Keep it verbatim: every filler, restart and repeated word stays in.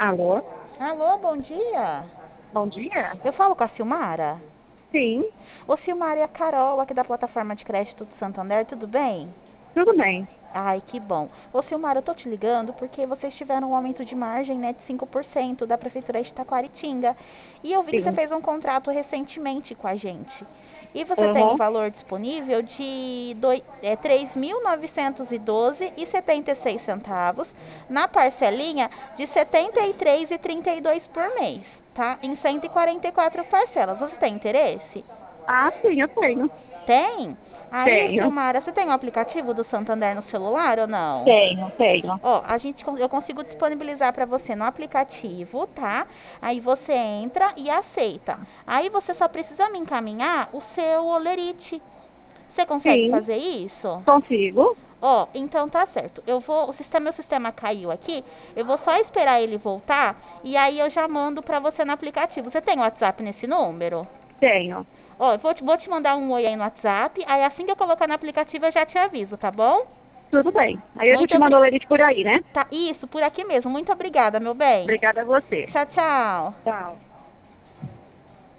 Alô? Alô, bom dia. Bom dia? Eu falo com a Silmara? Sim, Ô, Silmara, é a Carol aqui da plataforma de crédito do Santander, tudo bem? tudo bem. Ai, que bom. Ô, Silmara, eu tô te ligando porque vocês tiveram um aumento de margem, né, de cinco por cento da Prefeitura de Taquaritinga. E eu vi que você Sim. fez um contrato recentemente com a gente. E você tem um Aham. valor disponível de doi- é, três mil novecentos e doze e setenta e seis centavos na parcelinha de setenta e três e trinta e dois por mês, tá? Em cento e quarenta e quatro parcelas. Você tem interesse? Ah, sim, eu tenho. Tem? Aí, Tenho. Silmara, você tem o aplicativo do Santander no celular ou não? Tenho, tenho. Ó, a gente, eu consigo disponibilizar para você no aplicativo, tá? Aí você entra e aceita. Aí você só precisa me encaminhar o seu olerite. Você consegue Sim, fazer isso? consigo. Ó, então tá certo. Eu vou, o sistema, meu sistema caiu aqui. Eu vou só esperar ele voltar e aí eu já mando para você no aplicativo. Você tem WhatsApp nesse número? Tenho. Ó, eu vou te, vou te mandar um oi aí no WhatsApp. Aí assim que eu colocar no aplicativo eu já te aviso, tá bom? Tudo bem. Aí a Muito gente manda obri... o lerite por aí, né? Tá, isso, por aqui mesmo. Muito obrigada, meu bem. Obrigada a você. Tchau, tchau. Tchau.